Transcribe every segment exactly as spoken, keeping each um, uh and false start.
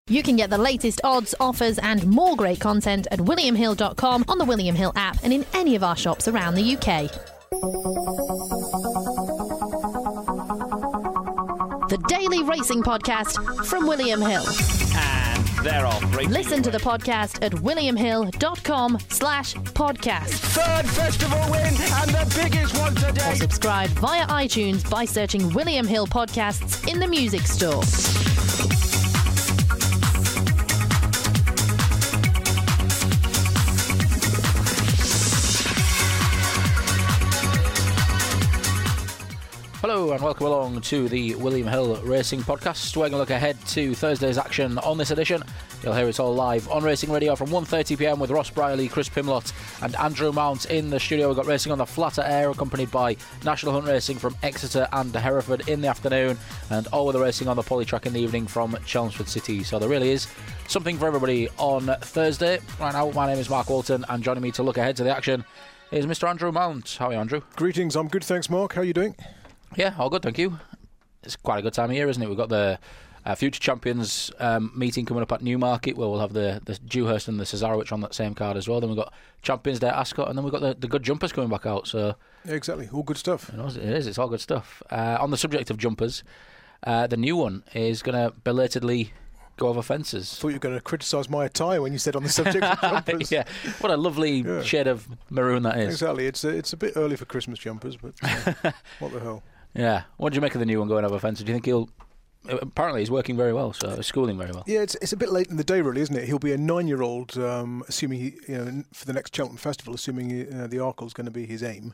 You can get the latest odds, offers and more great content at william hill dot com, on the William Hill app and in any of our shops around the U K. The Daily Racing Podcast from William Hill. And they're off. Racing Listen to away. the podcast at william hill dot com slash podcast. Third festival win and the biggest one today. Or subscribe via iTunes by searching William Hill Podcasts in the music store. Hello and welcome along to the William Hill Racing Podcast. We're going to look ahead to Thursday's action on this edition. You'll hear it all live on Racing Radio from one thirty p m with Ross Brierley, Chris Pimlott and Andrew Mount in the studio. We've got racing on the flatter air accompanied by National Hunt Racing from Exeter and Hereford in the afternoon, and all weather racing on the poly track in the evening from Chelmsford City. So there really is something for everybody on Thursday. Right now, my name is Mark Walton and joining me to look ahead to the action is Mister Andrew Mount. How are you, Andrew? Greetings, I'm good, thanks Mark. How are you doing? Yeah, all good, thank you. It's quite a good time of year, isn't it? We've got the uh, Future Champions um, meeting coming up at Newmarket, where we'll have the, the Dewhurst and the Cesarewitch on that same card as well. Then we've got Champions Day at Ascot, and then we've got the, the good jumpers coming back out. So Yeah, exactly, all good stuff. you know, it is, it's all good stuff. Uh, on the subject of jumpers, uh, the new one is going to belatedly go over fences. Thought you were going to criticise my attire when you said on the subject of jumpers. Yeah, what a lovely Yeah. shade of maroon that is. Exactly, it's a, it's a bit early for Christmas jumpers, but uh, what the hell. Yeah. What do you make of the new one going over fences? Do you think he'll... Apparently he's working very well, so he's schooling very well. Yeah, it's it's a bit late in the day, really, isn't it? He'll be a nine-year-old, um, assuming he, you know, for the next Cheltenham Festival, assuming he, uh, the Arkle's going to be his aim.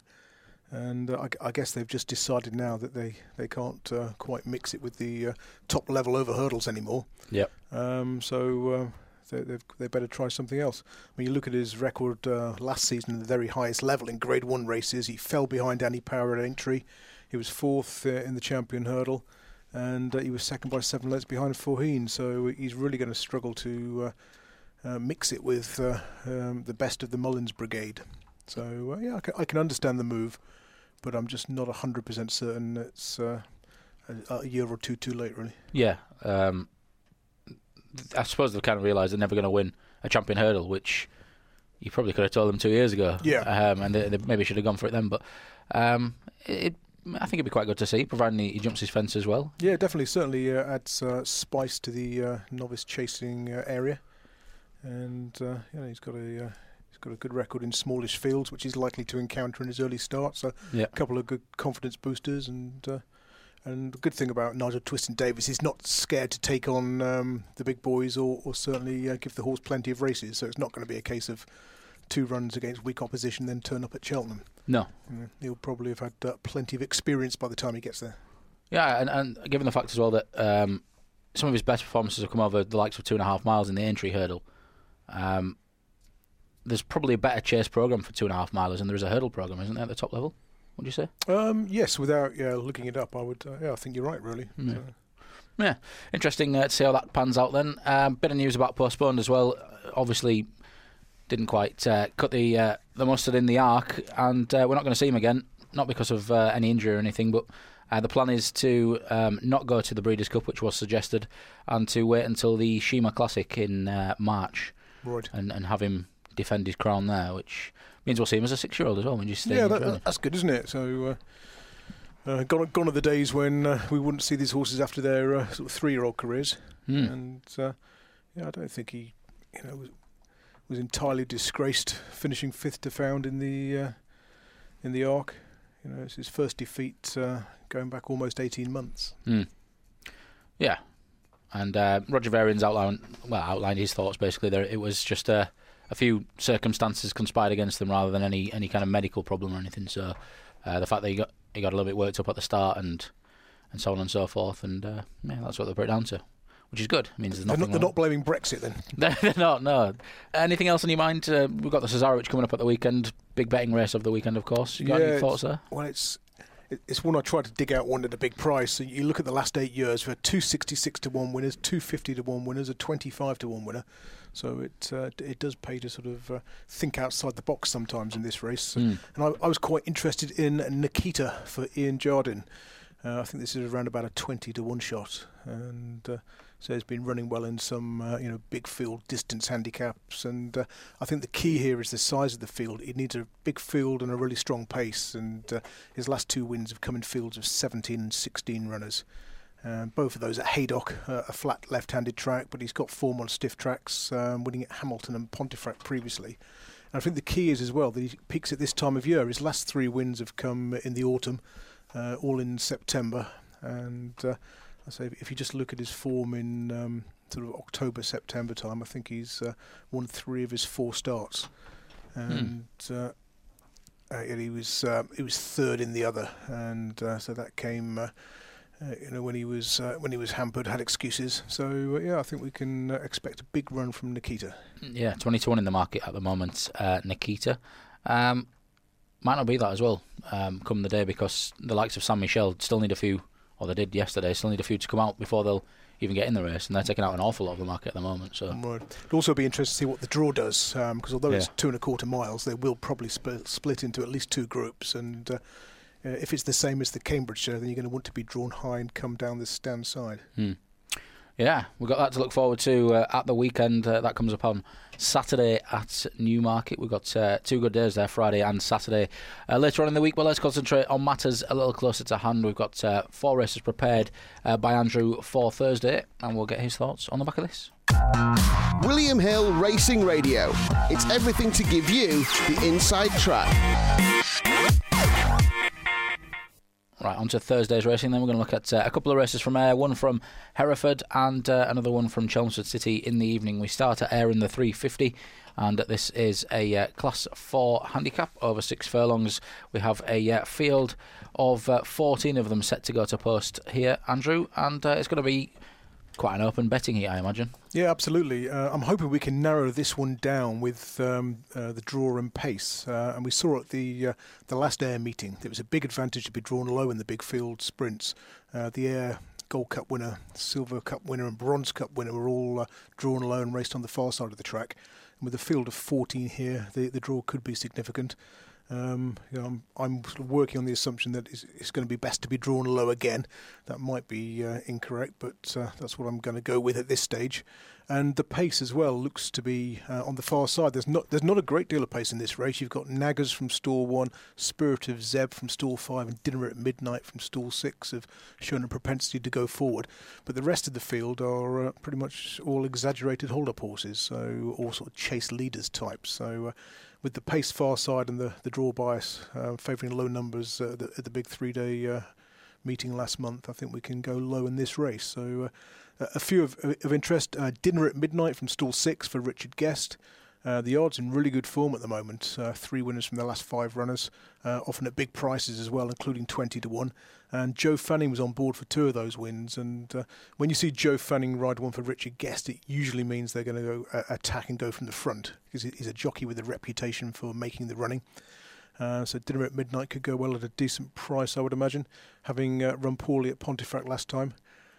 And uh, I, I guess they've just decided now that they, they can't uh, quite mix it with the uh, top-level over hurdles anymore. Yep. Um, so uh, they they've, they better try something else. When you look at his record uh, last season at the very highest level in Grade One races, he fell behind Danny Power at entry. He was fourth uh, in the champion hurdle, and uh, he was second by seven lengths behind Faugheen. So he's really going to struggle to uh, uh, mix it with uh, um, the best of the Mullins brigade. So uh, yeah, I can, I can understand the move, but I'm just not one hundred percent certain it's uh, a, a year or two too late, really. Yeah. Um, I suppose they've kind of realised they're never going to win a champion hurdle, which you probably could have told them two years ago. Yeah. Um, and they, they maybe should have gone for it then. But um, it, I think it'd be quite good to see, providing he, he jumps his fence as well. Yeah, definitely. Certainly uh, adds uh, spice to the uh, novice chasing uh, area, and uh, yeah, he's got a uh, he's got a good record in smallish fields, which he's likely to encounter in his early start. So Yeah. a couple of good confidence boosters, and uh, and the good thing about Nigel Twiston-Davies, he's not scared to take on um, the big boys, or, or certainly uh, give the horse plenty of races. So it's not going to be a case of two runs against weak opposition, then turn up at Cheltenham. No. Mm, he'll probably have had uh, plenty of experience by the time he gets there. Yeah, and, and given the fact as well that um, some of his best performances have come over the likes of two and a half miles in the entry hurdle, um, there's probably a better chase programme for two and a half milers than there is a hurdle programme, isn't there, at the top level? What do you say? Um, yes, without yeah, looking it up, I would. Uh, yeah, I think you're right, really. Yeah. So, Yeah, interesting uh, to see how that pans out then. Um, bit of news about Postponed as well. Uh, obviously, didn't quite uh, cut the uh, the mustard in the arc, and uh, we're not going to see him again. Not because of uh, any injury or anything, but uh, the plan is to um, not go to the Breeders' Cup, which was suggested, and to wait until the Shima Classic in uh, March, right. and, and have him defend his crown there, which means we'll see him as a six-year-old as well. When you stay Yeah, in the that, journey. that's good, isn't it? So, uh, uh, gone gone are the days when uh, we wouldn't see these horses after their uh, sort of three-year-old careers, Hmm. and uh, yeah, I don't think he, you know, was, was entirely disgraced finishing fifth to Found in the uh, in the Arc. You know, it's his first defeat uh, going back almost eighteen months. Mm. Yeah, and uh, Roger Varian's outlined well outlined his thoughts basically. There, it was just a, a few circumstances conspired against them rather than any, any kind of medical problem or anything. So uh, the fact that he got he got a little bit worked up at the start and and so on and so forth, and uh, yeah, that's what they put it down to, which is good. It means there's They're nothing. not, they're not blaming Brexit then. They're not. No. Anything else on your mind? Uh, we've got the Cesarewitch coming up at the weekend. Big betting race of the weekend, of course. You got Yeah, any it's- thoughts there? Well, it's it- it's one I tried to dig out one at a big price. So you look at the last eight years, we've had two sixty-six to one winners, two fifty to one winners, a twenty-five to one winner. So it uh, it does pay to sort of uh, think outside the box sometimes in this race. Mm. And I, I was quite interested in Nikita for Ian Jardine. Uh, I think this is around about a twenty to one shot, and uh, So he's been running well in some, uh, you know, big field distance handicaps, and uh, I think the key here is the size of the field. It needs a big field and a really strong pace, and uh, his last two wins have come in fields of seventeen and sixteen runners. Um, both of those at Haydock, uh, a flat left-handed track, but he's got form on stiff tracks, um, winning at Hamilton and Pontefract previously. And I think the key is as well that he peaks at this time of year. His last three wins have come in the autumn, uh, all in September, and uh, I say if you just look at his form in um, sort of October, September time, I think he's uh, won three of his four starts, and mm. uh, uh, he was uh, he was third in the other, and uh, so that came, uh, uh, you know, when he was uh, when he was hampered, had excuses. So uh, yeah, I think we can uh, expect a big run from Nikita. Yeah, twenty to one in the market at the moment, uh, Nikita. Um, might not be that as well um, come the day, because the likes of San Michel still need a few. Or they did yesterday, still need a few to come out before they'll even get in the race, and they're taking out an awful lot of the market at the moment. So right. It'll also be interesting to see what the draw does, because um, although yeah. it's two and a quarter miles, they will probably sp- split into at least two groups, and uh, uh, if it's the same as the Cambridgeshire, then you're going to want to be drawn high and come down the stand side. Hmm. Yeah, we've got that to look forward to uh, at the weekend. Uh, that comes up on Saturday at Newmarket. We've got uh, two good days there, Friday and Saturday. Uh, later on in the week, well, let's concentrate on matters a little closer to hand. We've got uh, four races prepared uh, by Andrew for Thursday, and we'll get his thoughts on the back of this. William Hill Racing Radio. It's everything to give you the inside track. Right, on to Thursday's racing. Then we're going to look at uh, a couple of races from Ayr, one from Hereford and uh, another one from Chelmsford City in the evening. We start at Ayr in the three fifty, and this is a uh, Class four handicap over six furlongs. We have a uh, field of uh, fourteen of them set to go to post here, Andrew, and uh, it's going to be quite an open betting here, I imagine. Yeah, absolutely. Uh, I'm hoping we can narrow this one down with um, uh, the draw and pace. Uh, and we saw at the uh, the last Ayr meeting, there was a big advantage to be drawn low in the big field sprints. Uh, the Ayr Gold Cup winner, Silver Cup winner and Bronze Cup winner were all uh, drawn low and raced on the far side of the track. And with a field of fourteen here, the, the draw could be significant. Um, you know, I'm, I'm sort of working on the assumption that it's, it's going to be best to be drawn low again. That might be uh, incorrect, but uh, that's what I'm going to go with at this stage. And the pace as well looks to be uh, on the far side. There's not there's not a great deal of pace in this race. You've got Naggers from stall one, Spirit of Zeb from stall five, and Dinner at Midnight from stall six have shown a propensity to go forward. But the rest of the field are uh, pretty much all exaggerated hold-up horses, so all sort of chase leaders types. So. Uh, With the pace far side and the, the draw bias uh, favouring low numbers uh, the, at the big three-day uh, meeting last month, I think we can go low in this race. So uh, a few of, of interest. Uh, Dinner at Midnight from stall six for Richard Guest. Uh, the odds in really good form at the moment. Uh, three winners from the last five runners, uh, often at big prices as well, including twenty to one. And Joe Fanning was on board for two of those wins. And uh, when you see Joe Fanning ride one for Richard Guest, it usually means they're going to go uh, attack and go from the front, because he's a jockey with a reputation for making the running. Uh, so Dinner at Midnight could go well at a decent price, I would imagine, having uh, run poorly at Pontefract last time.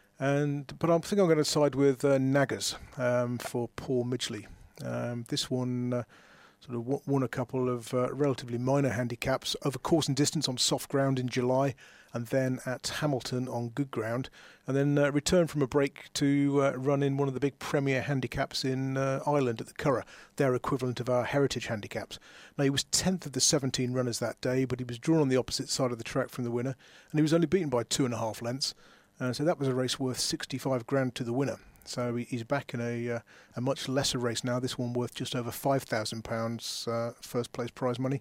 And but I think I'm going to side with uh, Naggers um, for Paul Midgley. Um, this one uh, sort of w- won a couple of uh, relatively minor handicaps over course and distance on soft ground in July, and then at Hamilton on good ground, and then uh, returned from a break to uh, run in one of the big premier handicaps in uh, Ireland at the Curragh, their equivalent of our heritage handicaps. Now, he was tenth of the seventeen runners that day, but he was drawn on the opposite side of the track from the winner, and he was only beaten by two and a half lengths, uh, so that was a race worth sixty-five grand to the winner. So he's back in a uh, a much lesser race now, this one worth just over five thousand pounds uh, first place prize money.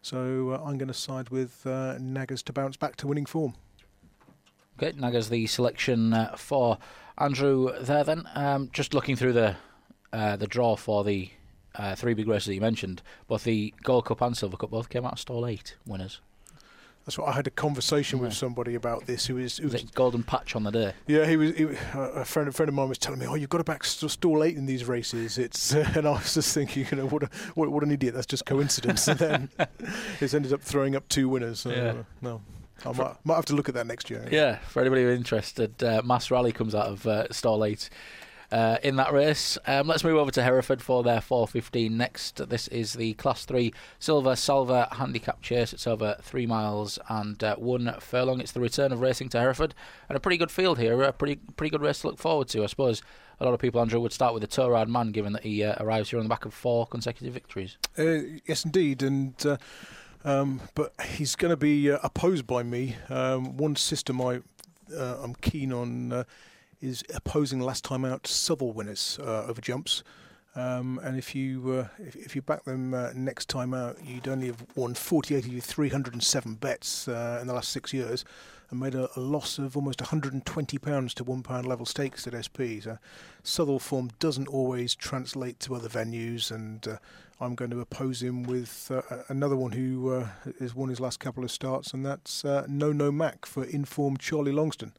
So uh, I'm going to side with uh, Naggers to bounce back to winning form. Okay, Naggers the selection uh, for Andrew there then. Um, just looking through the uh, the draw for the uh, three big races that you mentioned, both the Gold Cup and Silver Cup both came out of stall eight winners. That's what I had a conversation yeah. with somebody about this. Who was, who was, was it Golden Patch on the day? Yeah, he was. He, uh, a friend, a friend of mine was telling me, "Oh, you've got to back st- stall eight in these races." It's uh, and I was just thinking, you know, what a what, what an idiot. That's just coincidence. And then it's ended up throwing up two winners. So, yeah. uh, no, I might, might have to look at that next year. Yeah, for anybody who's interested, uh, Mass Rally comes out of uh, stall eight. uh, in that race. Um, let's move over to Hereford for their four fifteen next. This is the Class three Silver Salver Handicap Chase. It's over three miles and uh, one furlong. It's the return of racing to Hereford, and a pretty good field here. A pretty pretty good race to look forward to. I suppose a lot of people, Andrew, would start with the Torad Man, given that he uh, arrives here on the back of four consecutive victories. Uh, yes, indeed, and uh, um, but he's going to be uh, opposed by me. Um, one system I uh, I'm keen on uh, is opposing last time out Southwell winners uh, over jumps. Um, and if you uh, if, if you back them uh, next time out, you'd only have won forty-eight of your three hundred seven bets uh, in the last six years, and made a, a loss of almost one hundred twenty pounds to one pound level stakes at S P. So Southwell form doesn't always translate to other venues, and uh, I'm going to oppose him with uh, another one who uh, has won his last couple of starts, and that's uh, No No Mac for informed Charlie Longston.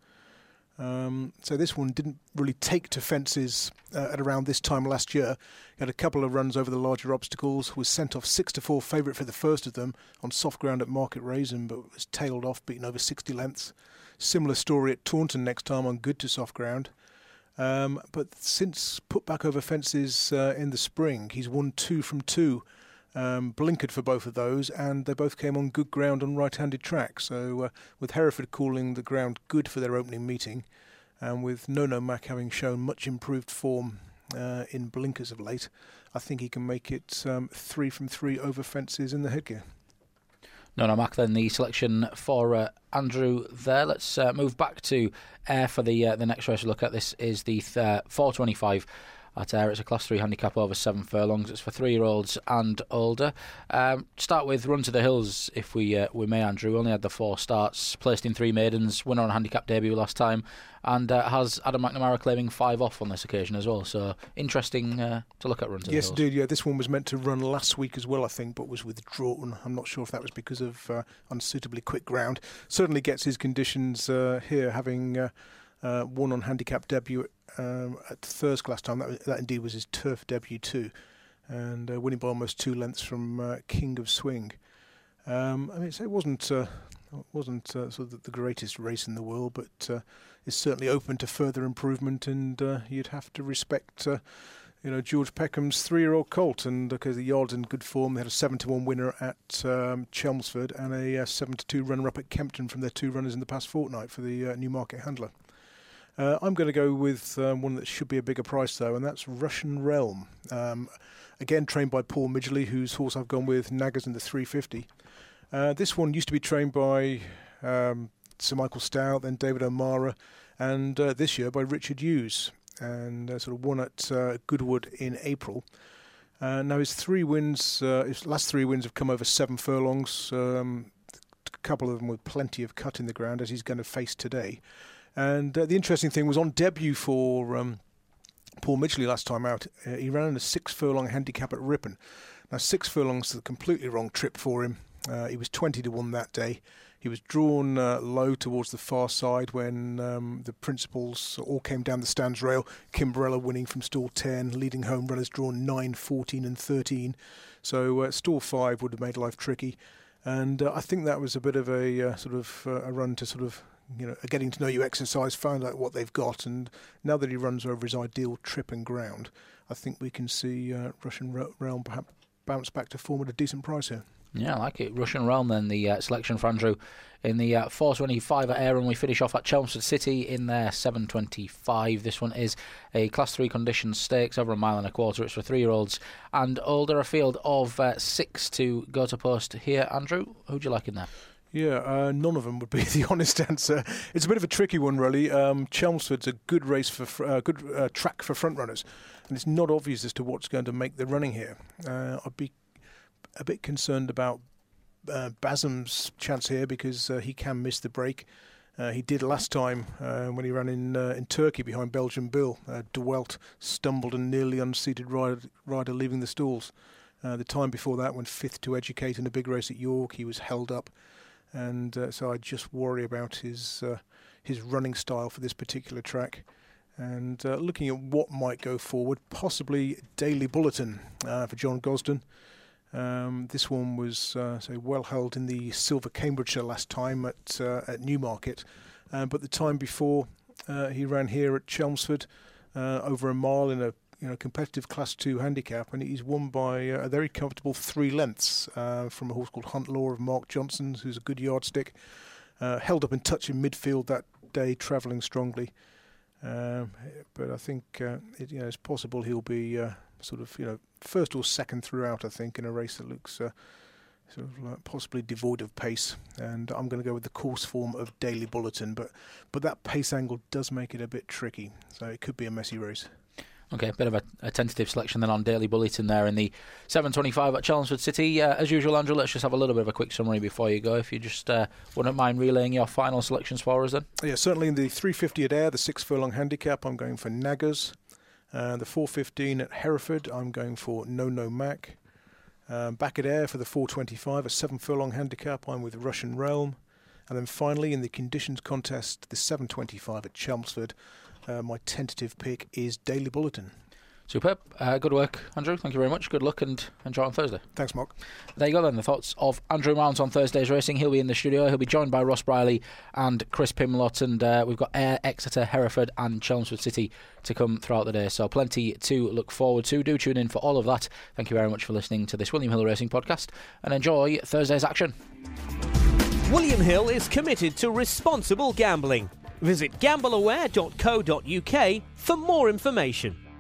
Um, so this one didn't really take to fences uh, at around this time last year. He had a couple of runs over the larger obstacles, was sent off six to four favourite for the first of them on soft ground at Market Raisin, but was tailed off, beaten over sixty lengths. Similar story at Taunton next time on good to soft ground. Um, but since put back over fences uh, in the spring, he's won two from two. Um, blinkered for both of those, and they both came on good ground on right-handed track. So uh, with Hereford calling the ground good for their opening meeting, and with No No Mac having shown much improved form uh, in blinkers of late, I think he can make it um, three from three over fences in the headgear. No No Mac then the selection for uh, Andrew there. Let's uh, move back to Ayr for the uh, the next race to look at. This is the th- uh, four twenty-five at Ayr. It's a Class three handicap over seven furlongs. It's for three-year-olds and older. Um, start with Run to the Hills, if we uh, we may, Andrew. Only had the four starts, placed in three maidens, winner on a handicap debut last time, and uh, has Adam McNamara claiming five off on this occasion as well. So interesting uh, to look at Run to the yes, Hills. Yes, indeed. Yeah, this one was meant to run last week as well, I think, but was withdrawn. I'm not sure if that was because of uh, unsuitably quick ground. Certainly gets his conditions uh, here, having uh, uh, won on handicap debut Um, at Thirsk last time. That, that indeed was his turf debut too, and uh, winning by almost two lengths from uh, King of Swing. Um, I mean, so it wasn't uh, wasn't uh, sort of the greatest race in the world, but uh, it's certainly open to further improvement, and uh, you'd have to respect uh, you know George Peckham's three-year-old colt, and because uh, the yard's in good form. They had a seven to one winner at um, Chelmsford and a uh, seven to two runner-up at Kempton from their two runners in the past fortnight for the uh, Newmarket Handler. Uh, I'm going to go with um, one that should be a bigger price, though, and that's Russian Realm. Um, again, trained by Paul Midgley, whose horse I've gone with, Naggers in the three fifty. Uh, this one used to be trained by um, Sir Michael Stout, then David O'Mara, and uh, this year by Richard Hughes, and uh, sort of won at uh, Goodwood in April. Uh, now his three wins, uh, his last three wins have come over seven furlongs, um, a couple of them with plenty of cut in the ground, as he's going to face today. And uh, the interesting thing was on debut for um, Paul Midgley last time out, uh, he ran in a six furlong handicap at Ripon. Now six furlongs is a completely wrong trip for him. Uh, he was twenty to one that day. He was drawn uh, low towards the far side when um, the principals all came down the stands rail. Kimbrella winning from stall ten, leading home runners drawn nine, fourteen and thirteen. So uh, stall five would have made life tricky. And uh, I think that was a bit of a uh, sort of uh, a run to sort of you know, a getting to know you exercise, found out what they've got, and now that he runs over his ideal trip and ground, I think we can see uh, Russian Realm perhaps bounce back to form at a decent price here. Yeah, I like it. Russian Realm then, the uh, selection for Andrew in the uh, four twenty-five at Ayr, and we finish off at Chelmsford City in their seven twenty-five. This one is a Class three condition stakes over a mile and a quarter. It's for three-year-olds and older. A field of uh, six to go to post here. Andrew, who'd you like in there? Yeah, uh, none of them would be the honest answer. It's a bit of a tricky one, really. Um, Chelmsford's a good race for fr- uh, good uh, track for front runners, and it's not obvious as to what's going to make the running here. Uh, I'd be a bit concerned about uh, Basham's chance here because uh, he can miss the break. Uh, he did last time uh, when he ran in uh, in Turkey behind Belgian Bill. Uh, De Welt stumbled and nearly unseated rider, rider leaving the stalls. Uh, the time before that, when fifth to Educate in a big race at York, he was held up. And uh, so I just worry about his uh, his running style for this particular track. And uh, looking at what might go forward, possibly Daily Bulletin uh, for John Gosden. Um, this one was uh, so well held in the Silver Cambridgeshire last time at uh, at Newmarket, uh, but the time before uh, he ran here at Chelmsford. uh, over a mile in a you know competitive Class Two handicap, and he's won by uh, a very comfortable three lengths uh, from a horse called Hunt Law of Mark Johnson, who's a good yardstick. Uh, held up in touch in midfield that day, travelling strongly. Um, but I think uh, it, you know, it's possible he'll be uh, sort of you know first or second throughout. I think in a race that looks uh, sort of like possibly devoid of pace. And I'm going to go with the course form of Daily Bulletin. But but that pace angle does make it a bit tricky, so it could be a messy race. Okay, a bit of a, a tentative selection then on Daily Bulletin there in the seven twenty-five at Chelmsford City. Uh, as usual, Andrew, let's just have a little bit of a quick summary before you go. If you just uh, wouldn't mind relaying your final selections for us then. Yeah, certainly in the three fifty at Ayr, the six furlong handicap, I'm going for Naggers. Uh, the four fifteen at Hereford, I'm going for No No Mac. Um, back at Ayr for the four twenty-five, a seven furlong handicap, I'm with Russian Realm. And then finally in the conditions contest, the seven twenty-five at Chelmsford, Uh, my tentative pick is Daily Bulletin. Superb. Uh, good work, Andrew. Thank you very much. Good luck and enjoy on Thursday. Thanks, Mark. There you go then, the thoughts of Andrew Mount on Thursday's racing. He'll be in the studio. He'll be joined by Ross Briley and Chris Pimlott, and uh, we've got Ayr, Exeter, Hereford and Chelmsford City to come throughout the day. So plenty to look forward to. Do tune in for all of that. Thank you very much for listening to this William Hill Racing podcast and enjoy Thursday's action. William Hill is committed to responsible gambling. Visit gamble aware dot co dot uk for more information.